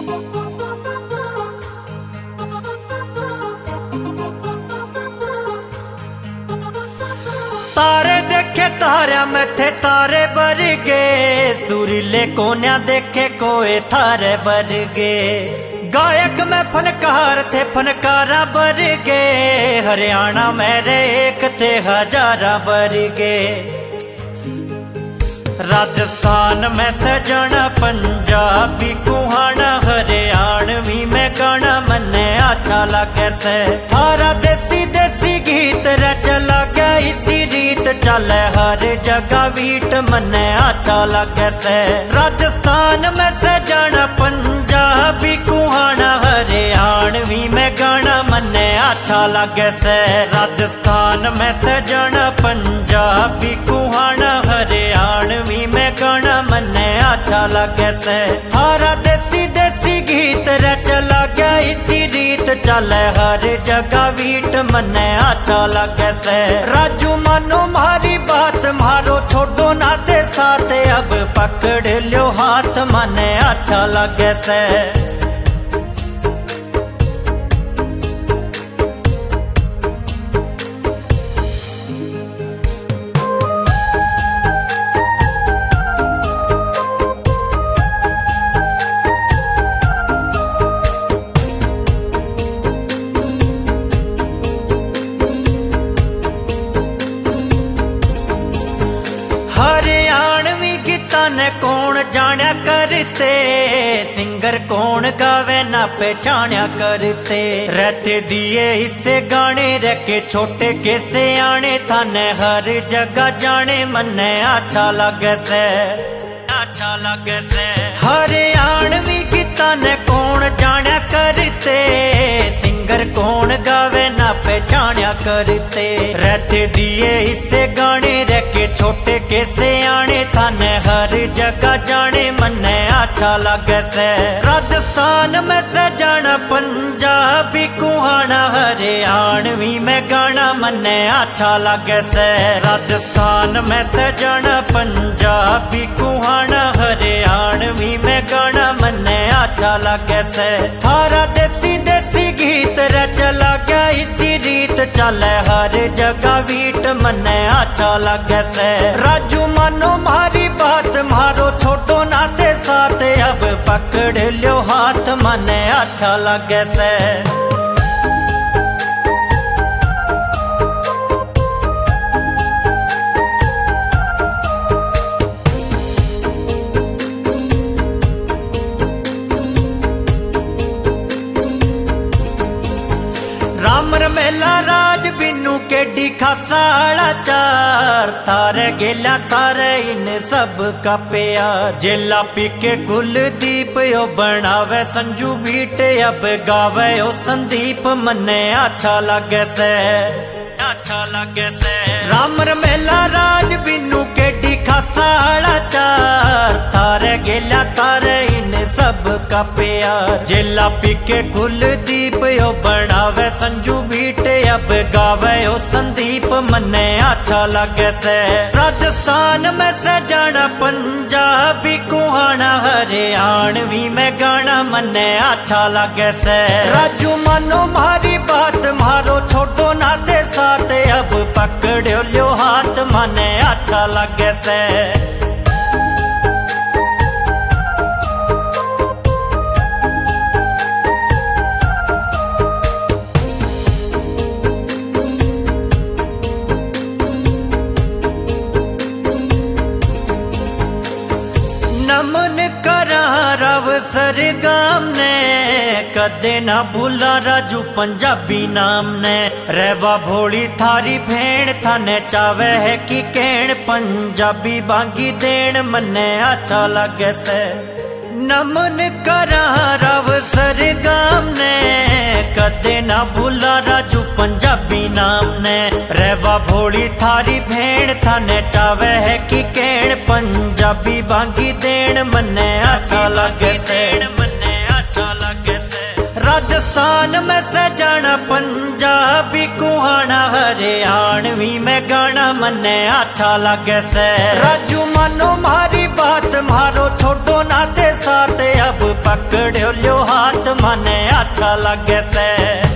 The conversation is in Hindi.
तारे देखे तारिया में थे तारे बरगे, सुरीले कोन्या देखे कोए थारे बरगे। गायक में फनकार थे फनकारा बरगे, हरियाणा मेरे एक थे हजारा बरगे। राजस्थान में सजना पंजाबी कुहाना, हरियाणवी में गाना मन्ने अच्छा लगे से। थारा देसी देसी गीत रच लगे इसी रीत, चले हर जगह वीट मन्ने अच्छा लगे से। राजस्थान में सजना पंजाबी कुहाना, हरियाणवी में गाना मन्ने अच्छा लगे से। राजस्थान में सजना पंजाबी कुहाना, हरियाणवी में गाना मन्ने अच्छा लगे से। थारा देसी देसी गीत रच लगे इसी रीत, चले हर जगह वीट मन्ने अच्छा लगे से। राजू मानो मारी बात मारो छोड़ो ना दे साथ, अब पकड़ लो हाथ मन्ने अच्छा लगे से। हरियाणवी गीता ने कौन जाना करते, सिंगर कौन गावे ना पहचाना करते। रहते दिए इससे गाने रखे छोटे कैसे आने, थाने हर जगह जाने मन्ने अच्छा लगे से। अच्छा लगे से हरियाणवी गीता ने कौन जाना करते, सिंगर कौन गावे ना पहचाना करते। रहते दिए इससे गाने रखे छोटे कैसे आने, थाने हर जगह जाने मन्ने अच्छा लगे से। राजस्थान में सजना पंजाबी कुहाना, हरियाणवी में गाना मन्ने अच्छा लगे से। राजस्थान में सजना पंजाबी कुहाना, हरियाणवी में गाना मन्ने अच्छा लगे से। थारा देसी देसी गीत रच लगे इसी रीत, चले हर जगह वीट मन्ने अच्छा लगे से। राजू मानो मारी बात मारो छोटो ना दे साथ, अब पकड़ लो हाथ मन्ने अच्छा लगे से। रामर मेला राज बिन्नू केडी खासाड़ा चार, थारे गेला थारे इन सब का प्यार। जेला पीके कुलदीप यो बनावे संजू बीट, अब गावे ओ संदीप मन्ने अच्छा लगे से। अच्छा लगे से रामर मेला राज बिन्नू केडी खासाड़ा चार, थारे गेला थारे इन सब का प्यार। जेला पीके कुलदीप यो बनावे संजू बीट, अब गावे ओ संदीप मन्ने अच्छा लगे से। राजस्थान में सजना पंजाबी कुहाना, हरियाणवी में गाना मन्ने अच्छा लगे से। राजू मानो मारी बात मारो छोटो ना दे साथ, अब पकड़ लो हाथ मन्ने अच्छा लगे से। नमन करा रव सरगाम ने, कदे ना भूला राजू पंजाबी नाम ने। रेवा भोली थारी भेण थाने चावे है कि कहण, पंजाबी बांगी देण मन्ने अच्छा लगे से। नमन करा रव सरगाम ने, कदे ना भूला राजू पंजाबी नाम ने। रेवा भोली थारी भेण थाने चावे है कि कहण, पंजाबी बांगी देण मन्ने अच्छा लगे देण मन्ने अच्छा लगे से। राजस्थान में सजना पंजाबी कुहाना, हरियाणवी में गाना मन्ने अच्छा लगे से। राजू मानो मारी बात मारो छोड़ो ना दे साथ, अब पकड़ो लो हाथ, मने अच्छा लगे से।